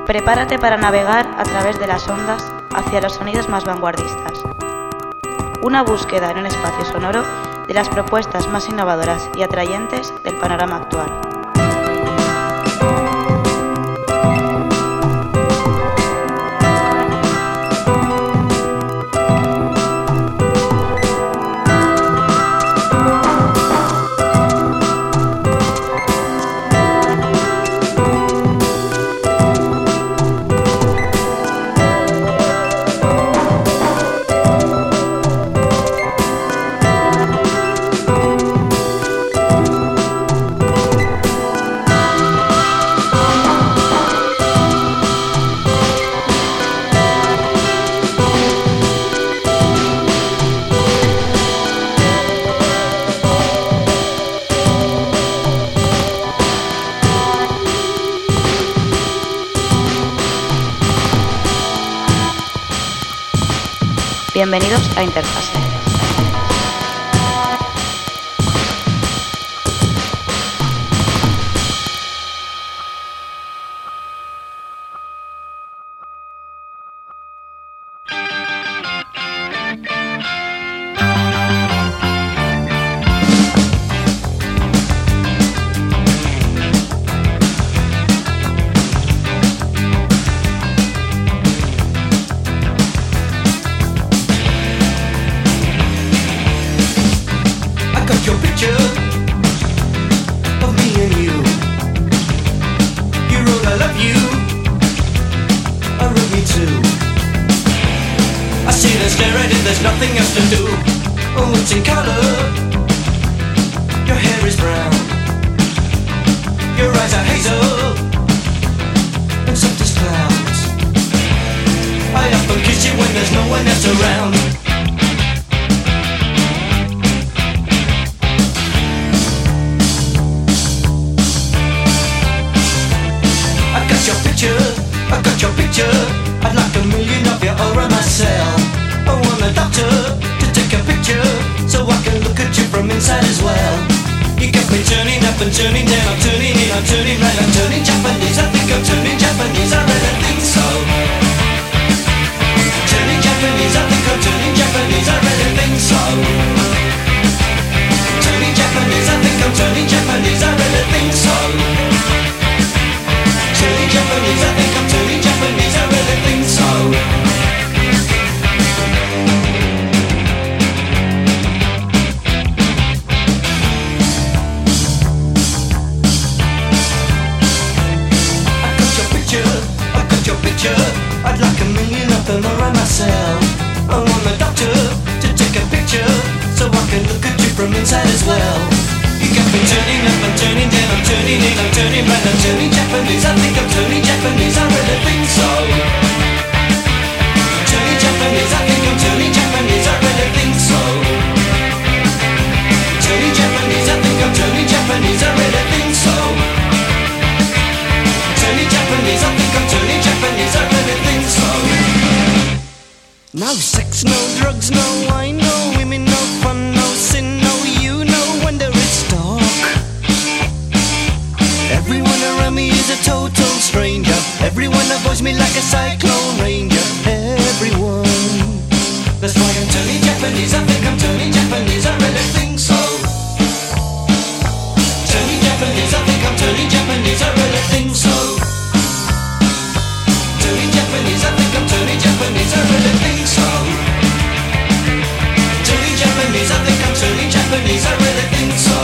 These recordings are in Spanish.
Prepárate para navegar a través de las ondas hacia los sonidos más vanguardistas. Una búsqueda en un espacio sonoro de las propuestas más innovadoras y atrayentes del panorama actual. Bienvenidos a Interfase. No sex, no drugs, no wine, no women, no fun, no sin, no you, no wonder it's dark. Everyone around me is a total stranger. Everyone avoids me like a cyclone ranger. Everyone. That's why I'm turning Japanese, I think I'm turning Japanese, I really think so. Turning Japanese, I think I'm turning Japanese, I really think so. Turning Japanese, I think I'm turning Japanese, I really think so. Turning Japanese, I think I'm turning Japanese, I really think so.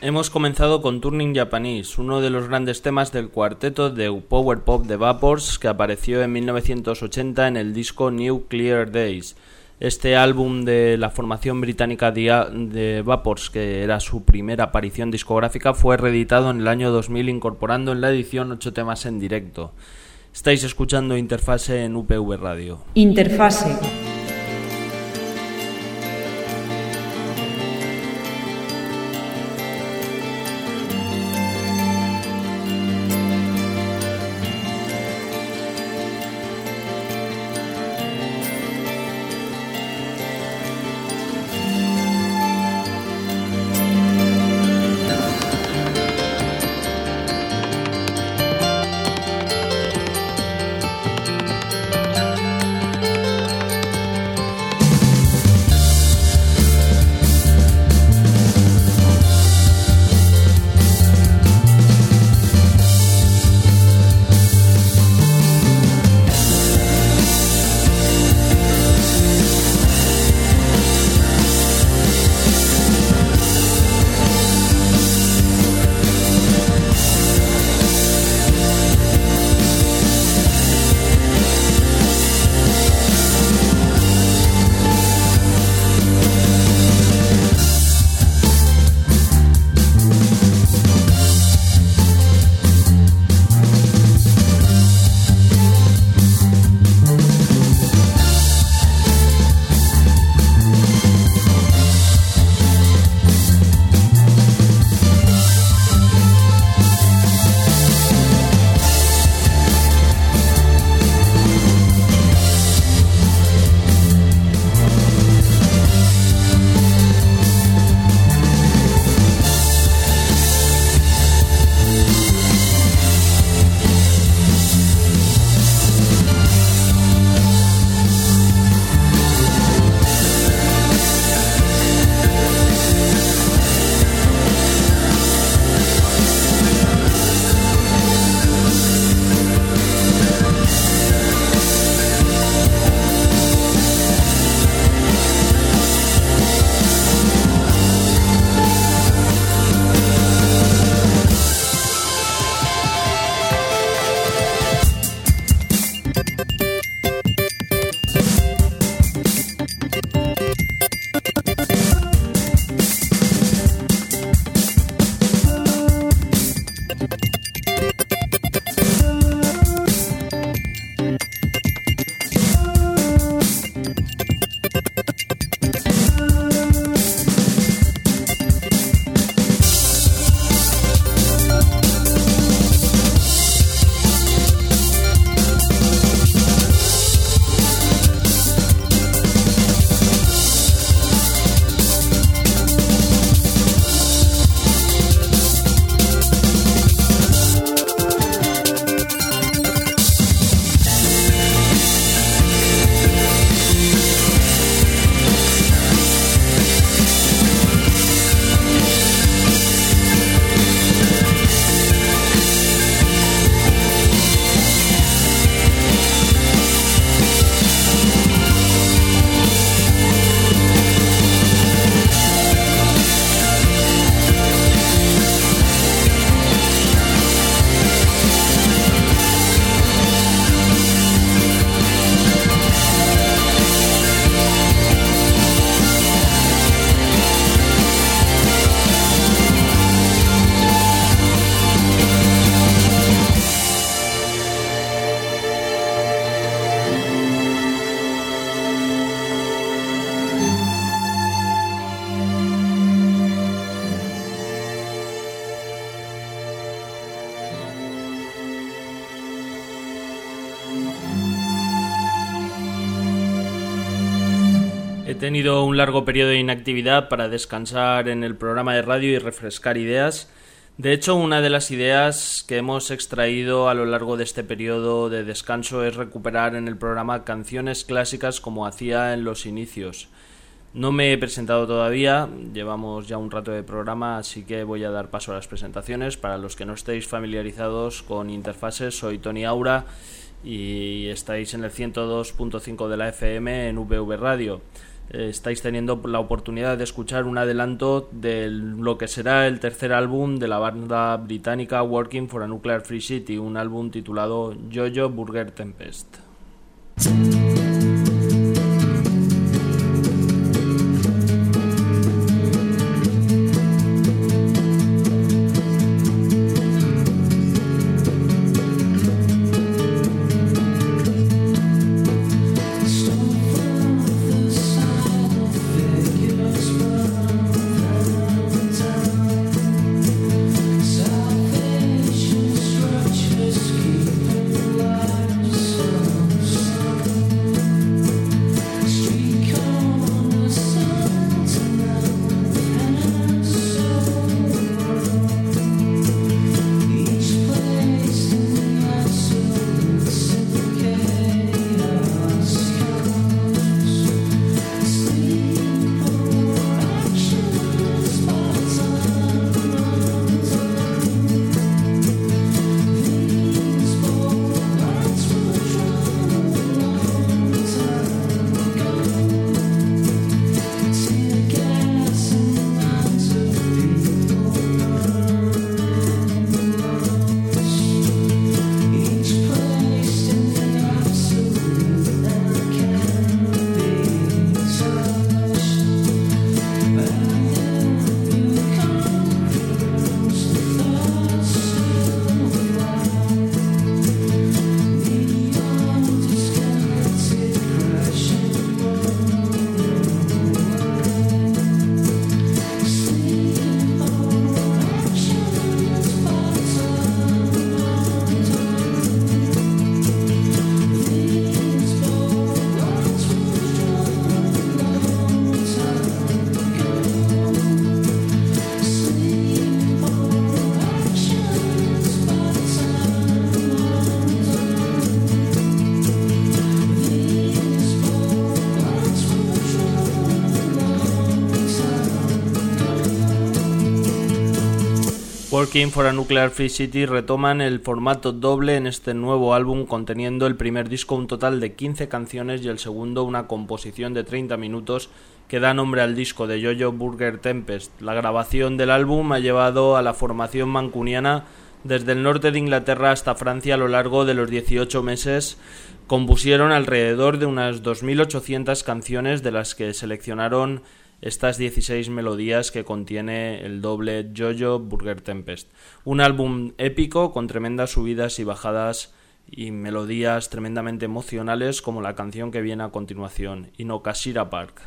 Hemos comenzado con Turning Japanese, uno de los grandes temas del cuarteto de power pop de Vapors que apareció en 1980 en el disco Nuclear Days. Este álbum de la formación británica de Vapors, que era su primera aparición discográfica, fue reeditado en el año 2000 incorporando en la edición 8 temas en directo. Estáis escuchando Interfase en UPV Radio. Interfase. He tenido un largo periodo de inactividad para descansar en el programa de radio y refrescar ideas. De hecho, una de las ideas que hemos extraído a lo largo de este periodo de descanso es recuperar en el programa canciones clásicas como hacía en los inicios. No me he presentado todavía, llevamos ya un rato de programa, así que voy a dar paso a las presentaciones. Para los que no estéis familiarizados con Interfaces, soy Tony Aura y estáis en el 102.5 de la FM en VV Radio. estáis teniendo la oportunidad de escuchar un adelanto de lo que será el tercer álbum de la banda británica Working for a Nuclear Free City, un álbum titulado Jojo Burger Tempest. Working for a Nuclear Free City retoman el formato doble en este nuevo álbum, conteniendo el primer disco un total de 15 canciones y el segundo una composición de 30 minutos que da nombre al disco de Jojo Burger Tempest. La grabación del álbum ha llevado a la formación mancuniana desde el norte de Inglaterra hasta Francia a lo largo de los 18 meses. Compusieron alrededor de unas 2.800 canciones, de las que seleccionaron estas 16 melodías que contiene el doble Jojo Burger Tempest. Un álbum épico con tremendas subidas y bajadas y melodías tremendamente emocionales, como la canción que viene a continuación, Inokashira Park.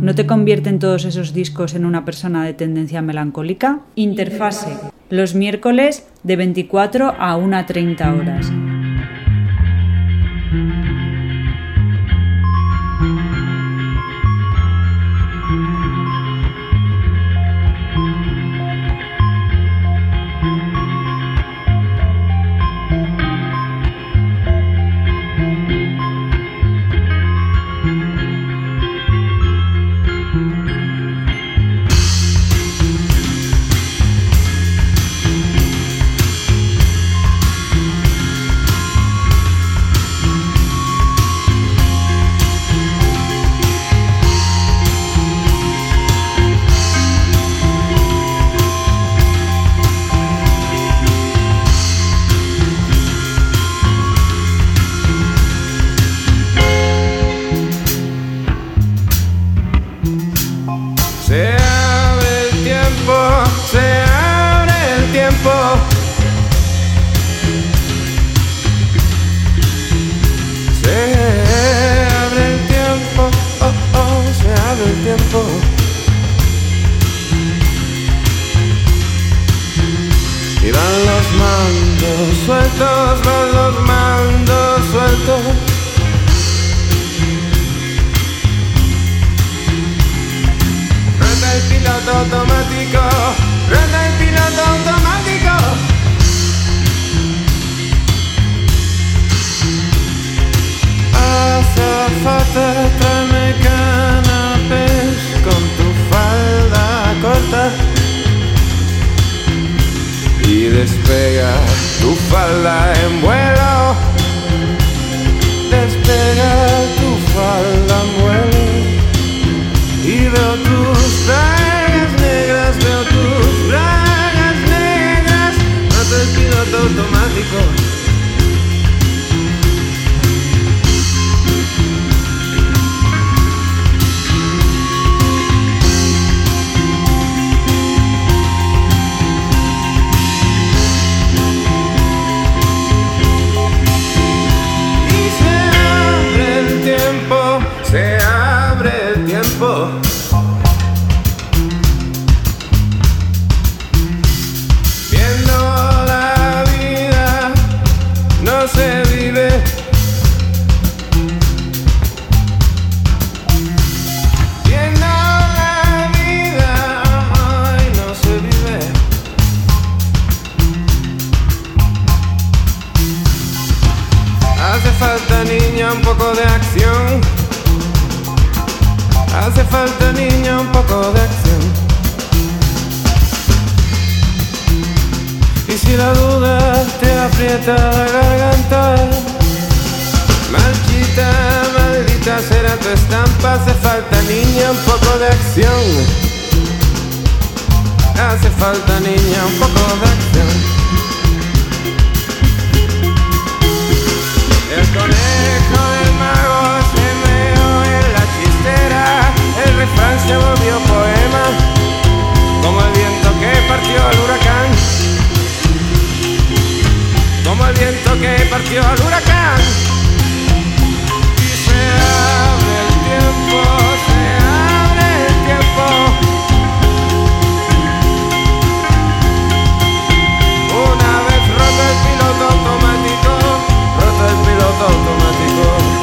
¿no te convierten todos esos discos en una persona de tendencia melancólica? Interfase, los miércoles de 24 a 1:30 horas. Y van los mandos sueltos, van los mandos sueltos. Rueda el piloto automático, rueda el piloto automático. Azafata, tráeme canapés con tu falda corta. Y despega tu falda en vuelo. Despega tu falda en vuelo. Y veo tus bragas negras, veo tus bragas negras. Rota el piloto automático. Se abre el tiempo. Viendo la vida no se vive. Viendo la vida ay, no se vive. Hace falta, niña, un poco de acción. Hace falta, niña, un poco de acción. Y si la duda te aprieta la garganta, marchita, maldita será tu estampa. Hace falta, niña, un poco de acción. Hace falta, niña, un poco de acción. El conejo del mago se meó en la chistera. El refrán se volvió poema, como el viento que partió al huracán. Como el viento que partió al huracán. Y se abre el tiempo, se abre el tiempo. Una vez roto el piloto automático, roto el piloto automático.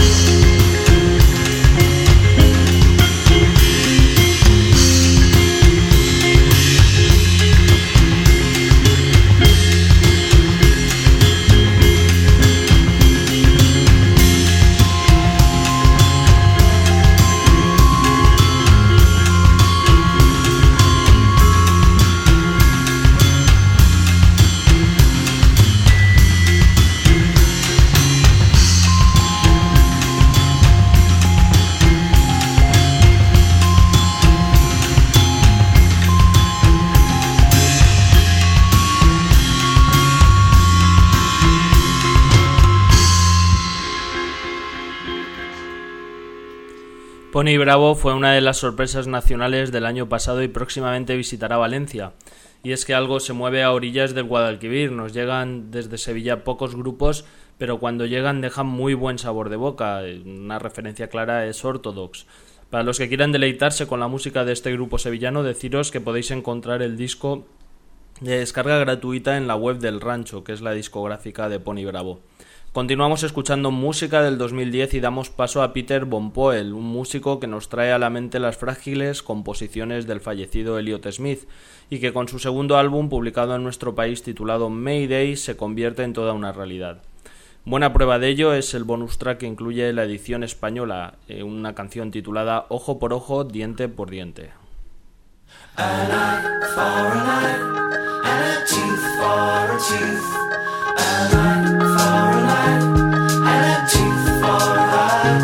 Pony Bravo fue una de las sorpresas nacionales del año pasado y próximamente visitará Valencia. Y es que algo se mueve a orillas del Guadalquivir. Nos llegan desde Sevilla pocos grupos, pero cuando llegan dejan muy buen sabor de boca. Una referencia clara es Ortodox. Para los que quieran deleitarse con la música de este grupo sevillano, deciros que podéis encontrar el disco de descarga gratuita en la web del Rancho, que es la discográfica de Pony Bravo. Continuamos escuchando música del 2010 y damos paso a Peter Von Poel, un músico que nos trae a la mente las frágiles composiciones del fallecido Elliott Smith y que con su segundo álbum publicado en nuestro país titulado Mayday se convierte en toda una realidad. Buena prueba de ello es el bonus track que incluye la edición española, una canción titulada Ojo por ojo, diente por diente. An eye for an eye, and a tooth for a tooth. An eye for an eye, and a tooth for a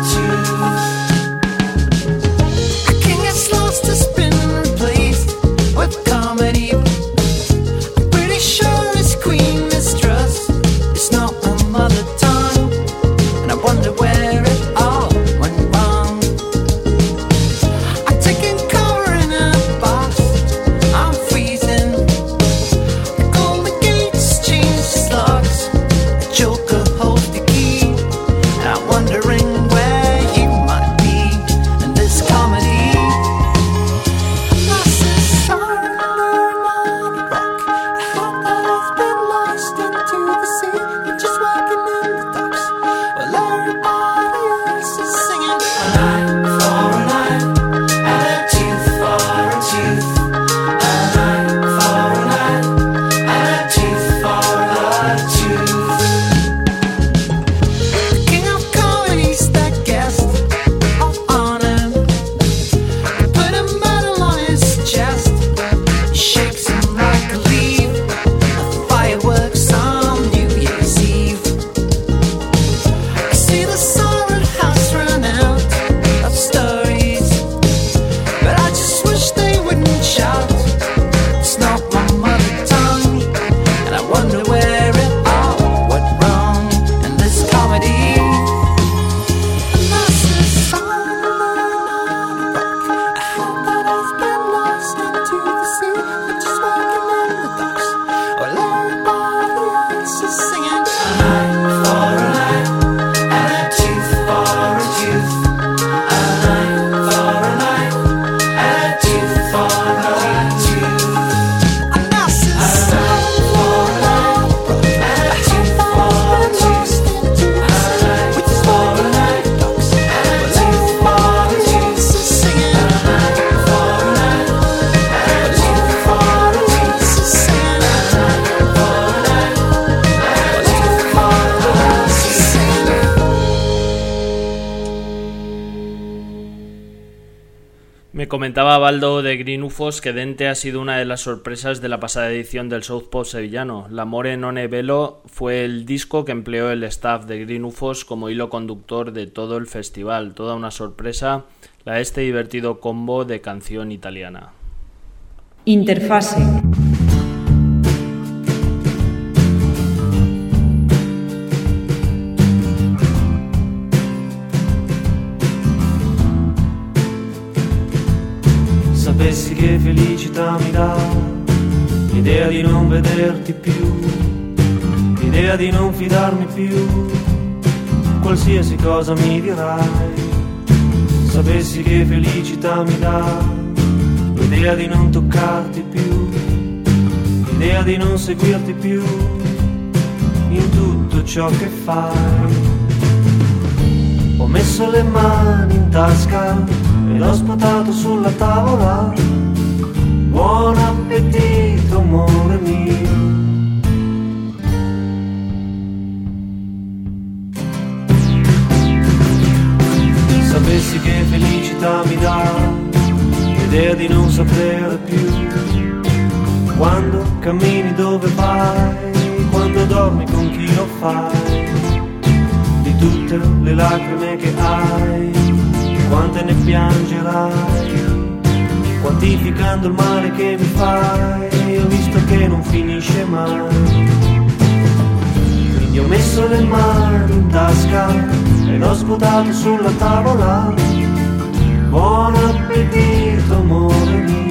tooth. The king has lost his spin and replaced with comedy. I'm pretty sure his queen mistrust is not my mother tongue, and I wonder where it all went wrong. I'm taking cover in a box, I'm freezing. The golden gates change locks, a joker holds the key, and I'm wondering where you might be in this comedy. Lost is on the rock. I hope that I've been lost into the sea. You're just walking in the docks while everybody else is singing. An eye for an eye, and a tooth for a tooth. An eye for an eye, and a tooth for a tooth. The king of comedy's that guest of honor. They put a medal on his chest. He shakes him like a leaf. The fireworks on New Year's Eve. I see the solid house run out of stories, but I just wish they wouldn't shout. It's not my mother tongue, and I wonder where it all went wrong in this comedy. Lost is on a rock. I hope that I've been lost into the sea. You're just walking in the docks while everybody else is singing. An eye for an eye, and a tooth for a tooth. An eye for an eye, and a tooth for a tooth. And lost is on a rock. And a tooth for a tooth. An eye for an eye, docks, and a tooth for a tooth. Singing. An eye for an eye, and a tooth for a tooth. Singing. An eye for an eye, and a tooth for a tooth. Singing. Me comentaba Baldo de Green UFOs que Dente ha sido una de las sorpresas de la pasada edición del South Pop sevillano. L'amore non è bello fue el disco que empleó el staff de Green UFOs como hilo conductor de todo el festival. Toda una sorpresa, la de este divertido combo de canción italiana. Interfase. Sapessi che felicità mi dà l'idea di non vederti più, l'idea di non fidarmi più, qualsiasi cosa mi dirai. Sapessi che felicità mi dà l'idea di non toccarti più, l'idea di non seguirti più in tutto ciò che fai. Ho messo le mani in tasca ed ho sputato sulla tavola. Buon appetito, amore mio. Sapessi che felicità mi dà l'idea di non sapere più quando cammini, dove vai, quando dormi, con chi lo fai, di tutte le lacrime che hai, quante ne piangerai, quantificando il male che mi fai. Ho visto che non finisce mai, quindi ho messo le mani in tasca ed ho sputato sulla tavola. Buon appetito, amore mio.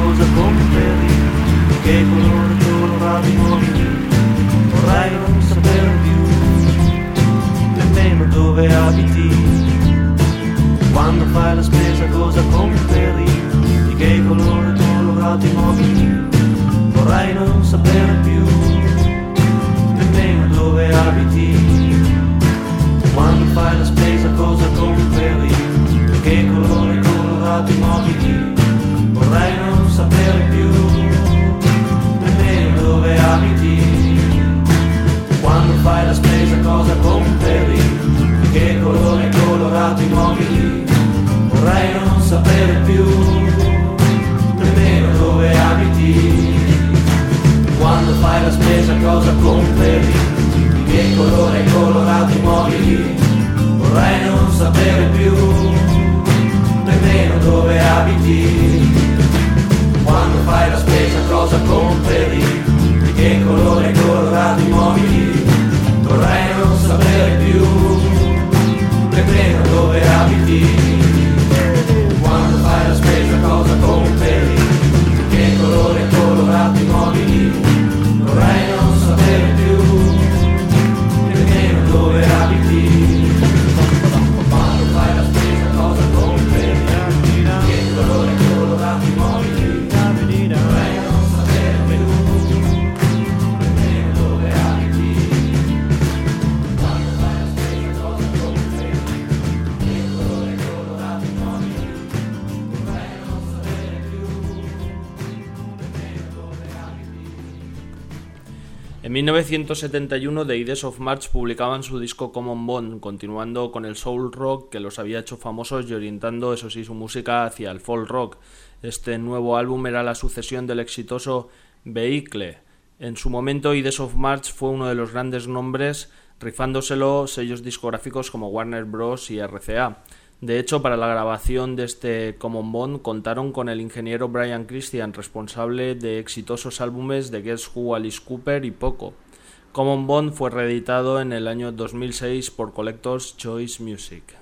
cosa compri, che colore colorati nuovi, vorrei non sapere più nemmeno dove abiti. Quando fai la spesa cosa compri, di che colore colorati nuovi, vorrei non sapere più nemmeno dove abiti. Quando fai la spesa cosa compri, di che colore colorati nuovi, vorrei non sapere più nemmeno dove abiti. Quando fai la spesa cosa compri, di che colore colorati nuovi, vorrei non sapere più nemmeno dove abiti. Quando fai la spesa cosa compri, di che colore colorati nuovi, vorrei non sapere più nemmeno dove abiti. Quando fai la spesa cosa compri, di che colore colorati nuovi, vorrei non sapere più nemmeno dove abiti. Quando fai la spesa cosa compri, di che colore colorati nuovi, vorrei non sapere più nemmeno dove abiti. Quando fai la spesa cosa compri, di che colore colorati nuovi, vorrei non sapere più nemmeno dove abiti. Quando fai la spesa cosa compri, di che colore colorati nuovi, vorrei non sapere più nemmeno dove abiti. En 1971 The Ides of March publicaban su disco Common Bond, continuando con el soul rock que los había hecho famosos y orientando, eso sí, su música hacia el folk rock. Este nuevo álbum era la sucesión del exitoso Vehicle. En su momento Ides of March fue uno de los grandes nombres, rifándoselo sellos discográficos como Warner Bros. Y RCA. De hecho, para la grabación de este Common Bond contaron con el ingeniero Brian Christian, responsable de exitosos álbumes de Guess Who, Alice Cooper y Poco. Common Bond fue reeditado en el año 2006 por Collector's Choice Music.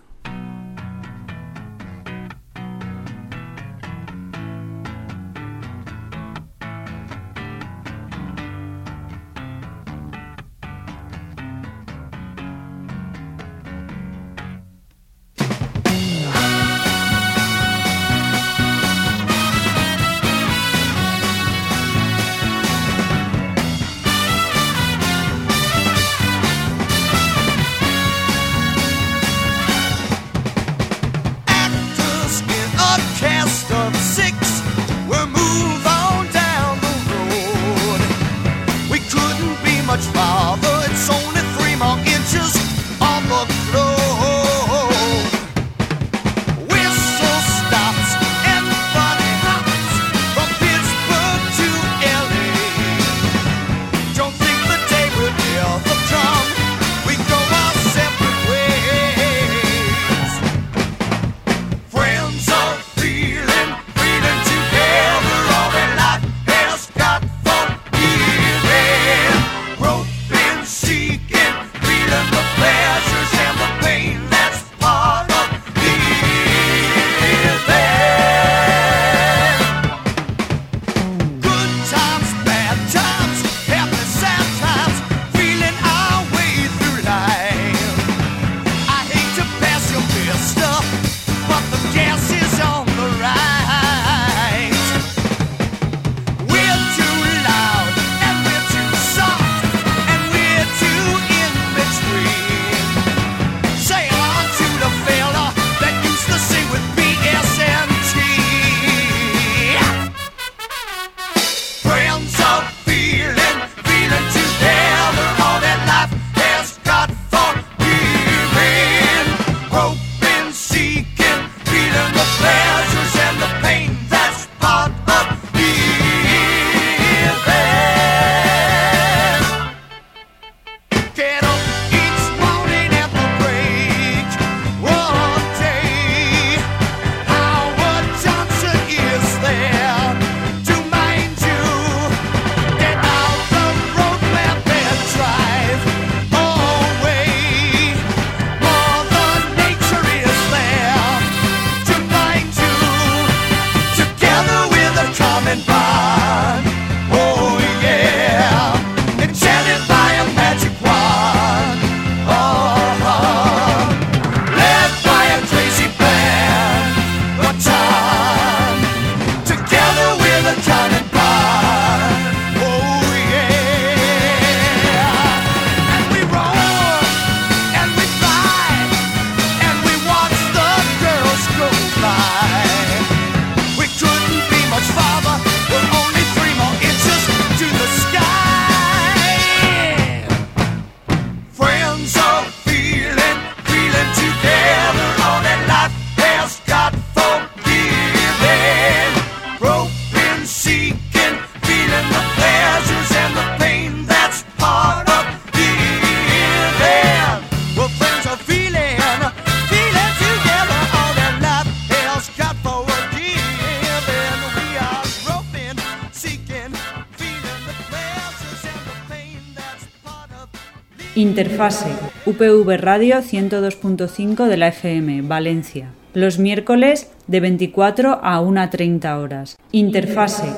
Interfase, UPV Radio 102.5 de la FM, Valencia. Los miércoles de 24 a 1:30 horas. Interfase.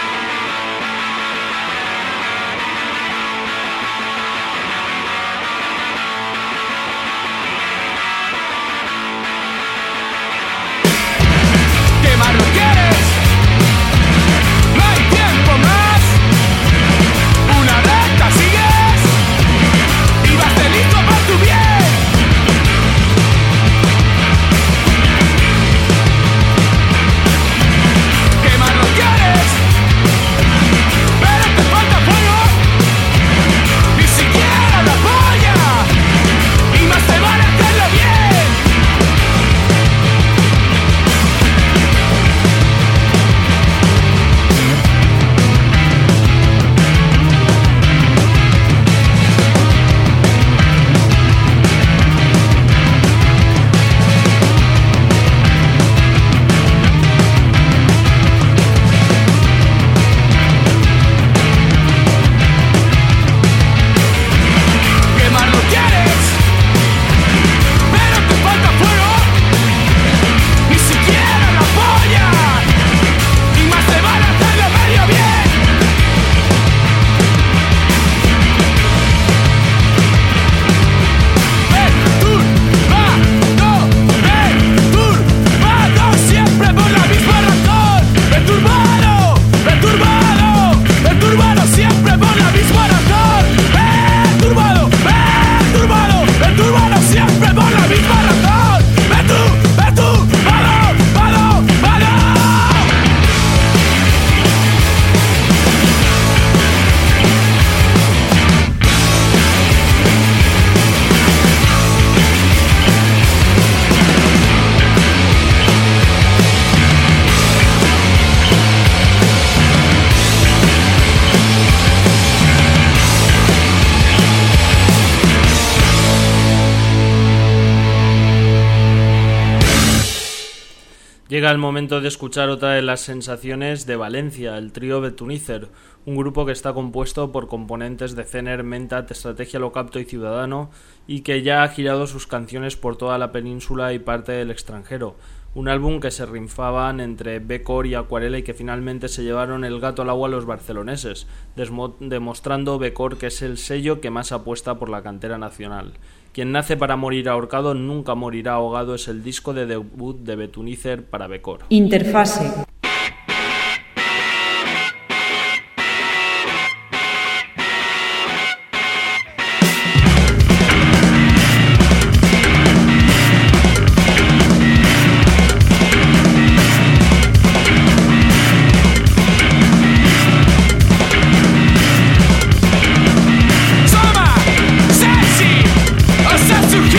Llega el momento de escuchar otra de las sensaciones de Valencia, el trío Betunizer, un grupo que está compuesto por componentes de Cener, Mentat, Estrategia Locapto y Ciudadano, y que ya ha girado sus canciones por toda la península y parte del extranjero. Un álbum que se rinfaban entre Becor y Acuarela y que finalmente se llevaron el gato al agua a los barceloneses, demostrando Becor que es el sello que más apuesta por la cantera nacional. Quien nace para morir ahorcado nunca morirá ahogado es el disco de debut de Betunizer para Becor. Interfase.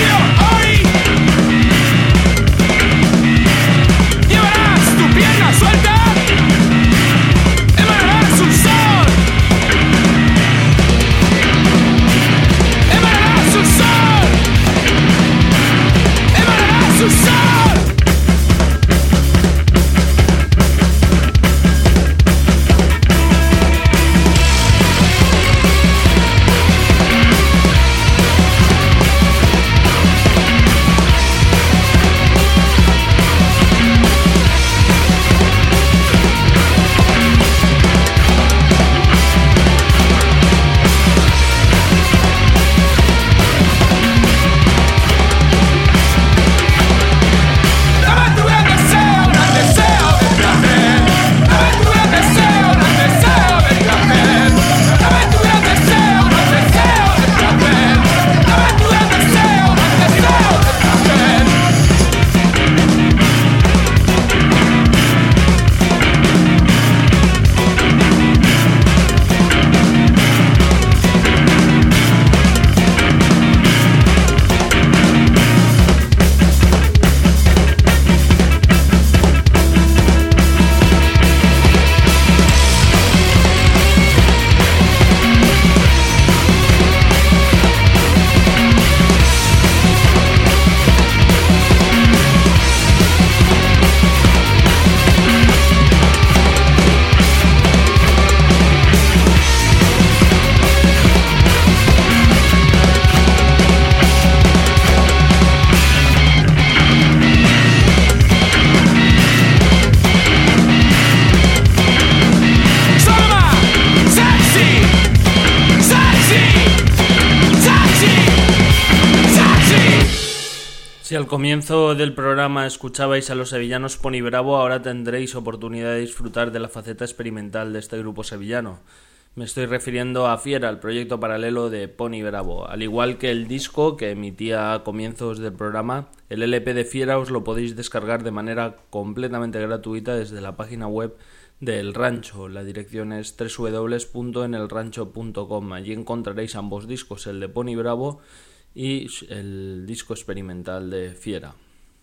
Llevarás tu pierna suelta. Si al comienzo del programa escuchabais a los sevillanos Pony Bravo, ahora tendréis oportunidad de disfrutar de la faceta experimental de este grupo sevillano. Me estoy refiriendo a Fiera, el proyecto paralelo de Pony Bravo. Al igual que el disco que emitía a comienzos del programa, el LP de Fiera os lo podéis descargar de manera completamente gratuita desde la página web de El Rancho. La dirección es www.enelrancho.com. Allí encontraréis ambos discos, el de Pony Bravo y el disco experimental de Fiera.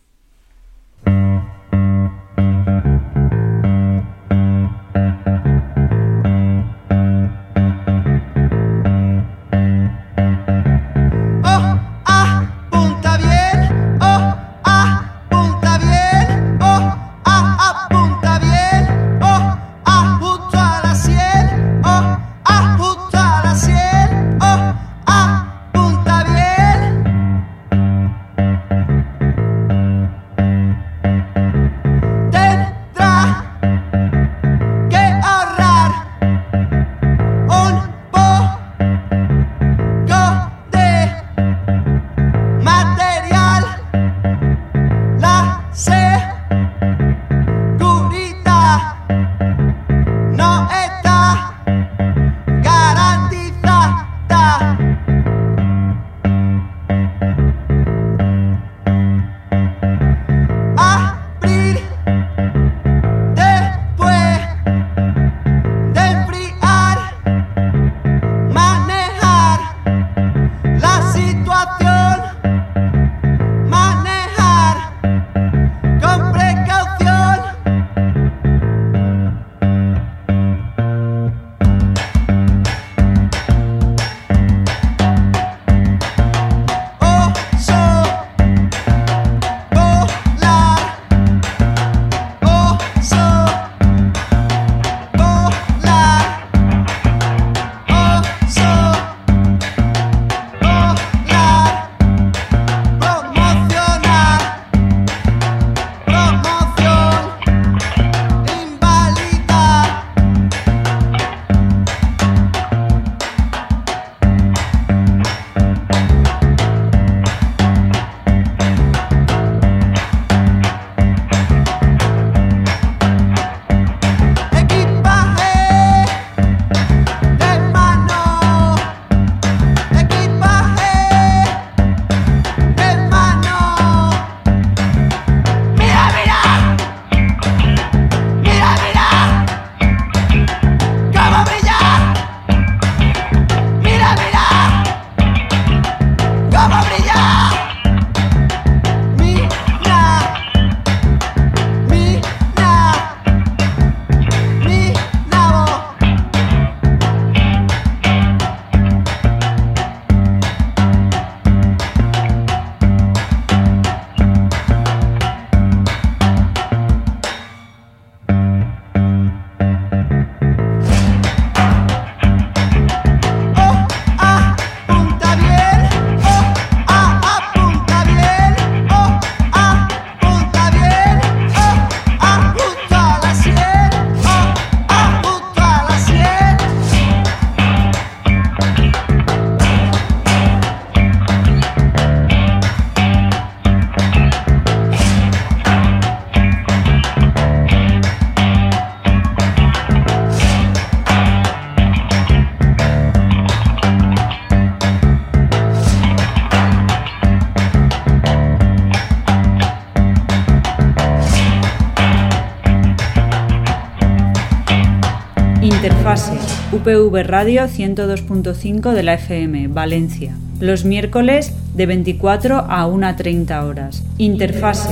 Interfase, UPV Radio 102.5 de la FM, Valencia. Los miércoles de 24 a 1:30 horas. Interfase.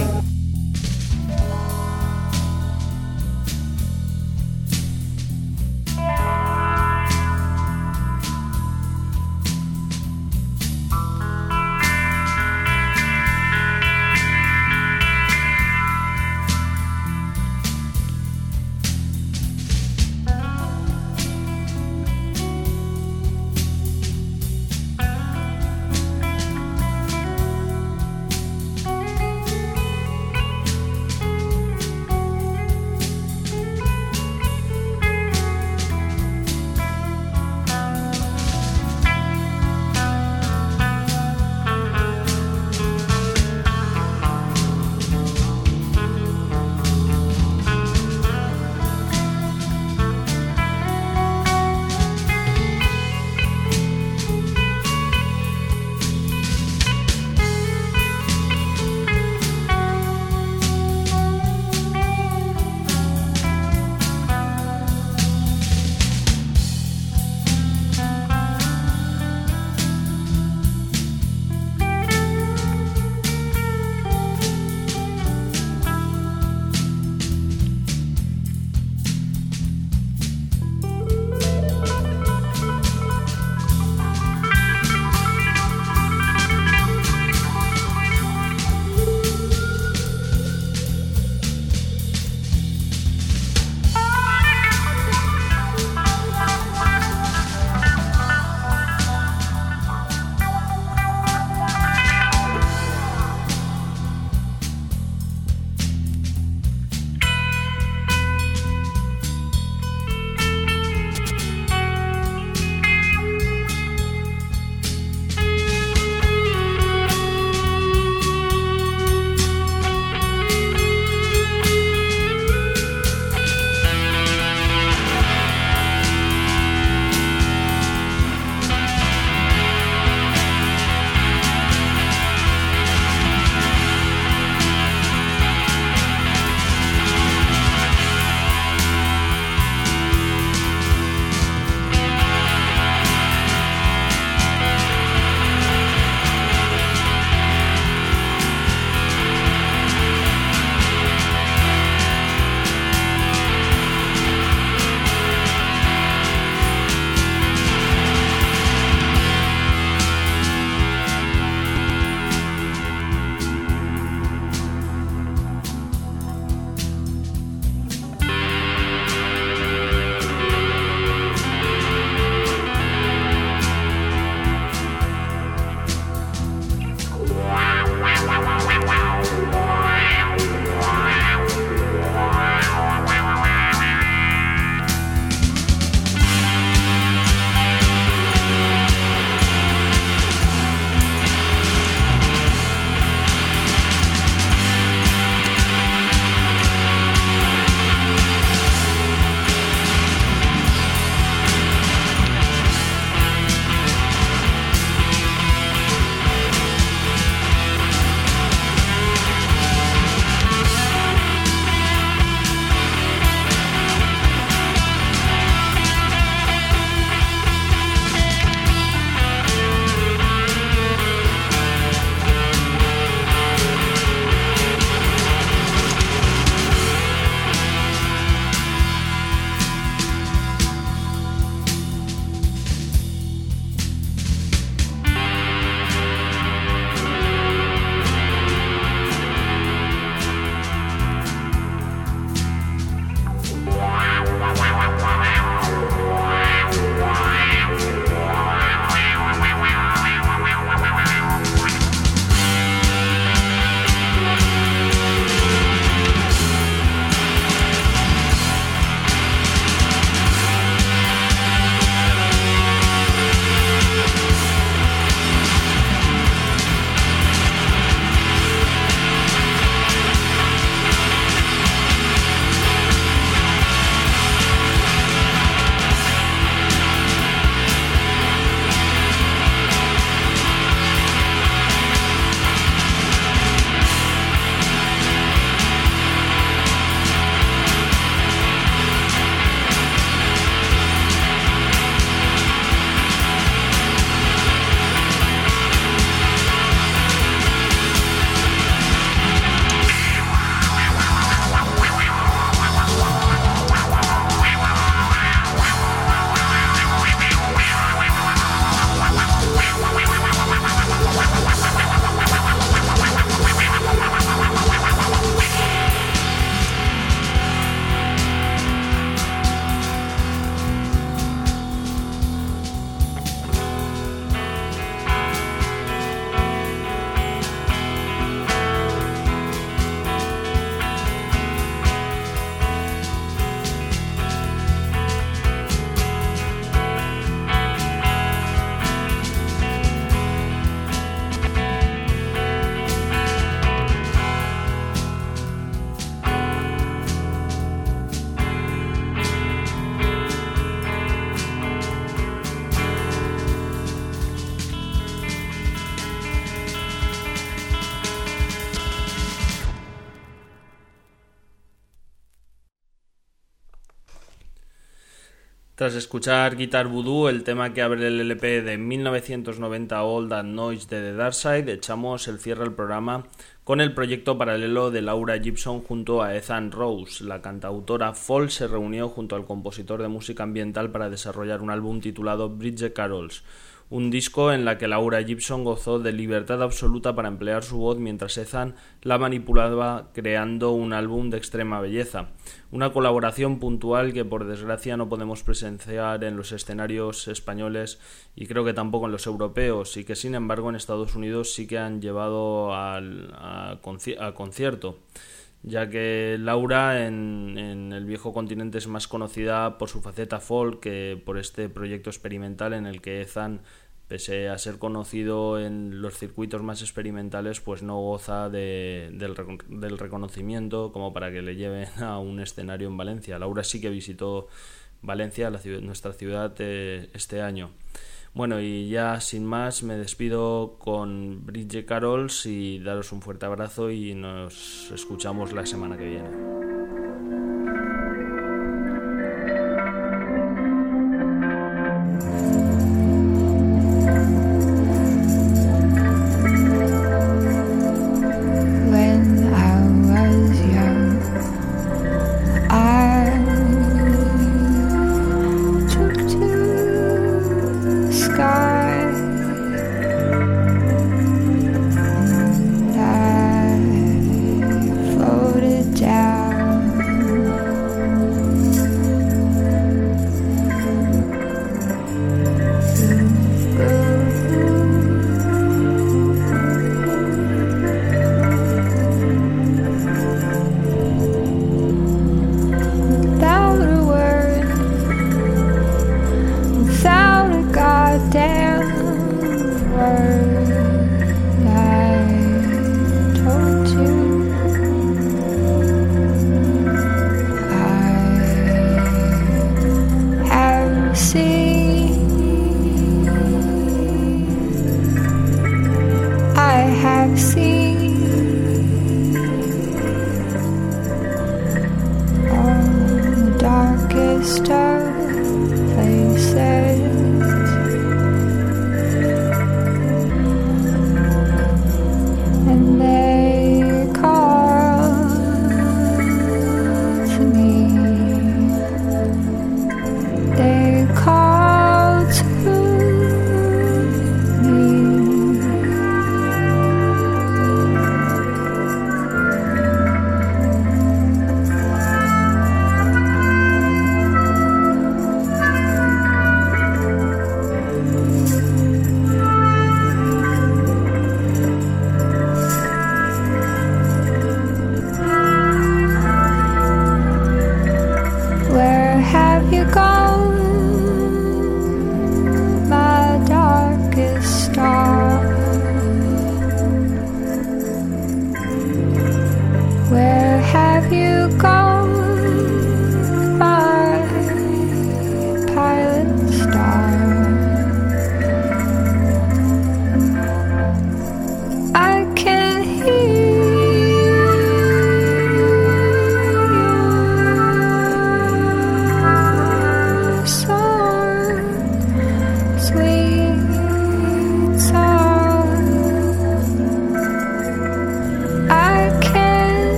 Tras escuchar Guitar Voodoo, el tema que abre el LP de 1990 All That Noise de The Darkside, echamos el cierre al programa con el proyecto paralelo de Laura Gibson junto a Ethan Rose. La cantautora folk se reunió junto al compositor de música ambiental para desarrollar un álbum titulado Bridge Carols, un disco en la que Laura Gibson gozó de libertad absoluta para emplear su voz mientras Ethan la manipulaba, creando un álbum de extrema belleza. Una colaboración puntual que por desgracia no podemos presenciar en los escenarios españoles y creo que tampoco en los europeos, y que sin embargo en Estados Unidos sí que han llevado a concierto, ya que Laura en el viejo continente es más conocida por su faceta folk que por este proyecto experimental en el que Ethan, pese a ser conocido en los circuitos más experimentales, pues no goza del reconocimiento como para que le lleven a un escenario en Valencia. Laura sí que visitó Valencia, nuestra ciudad, este año. Bueno, y ya sin más me despido con Bridge Carols y daros un fuerte abrazo y nos escuchamos la semana que viene.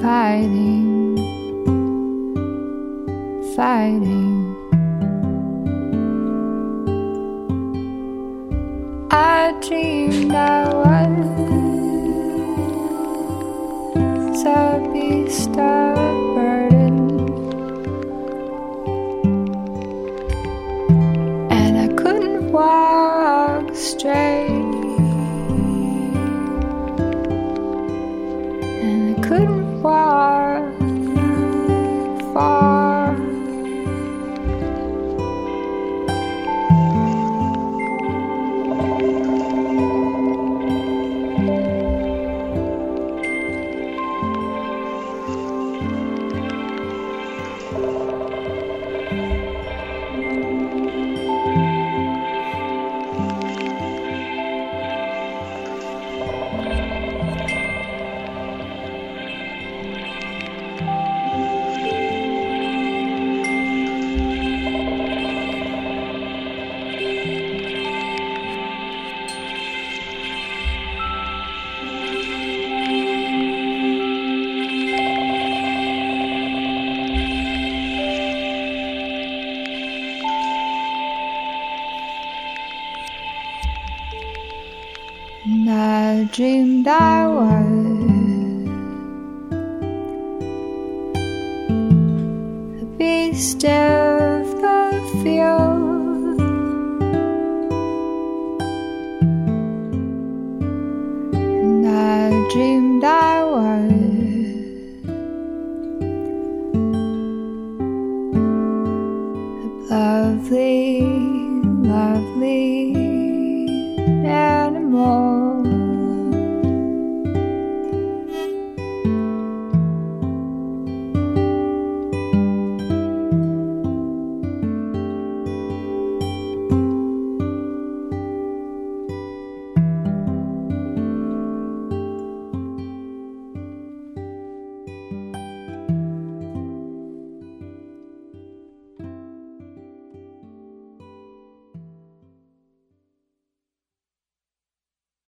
fighting, fighting. I dreamed I was a beast of burden, and I couldn't walk straight, and I couldn't walk far. And I dreamed I was a beast of the field, and I dreamed I was a lovely, lovely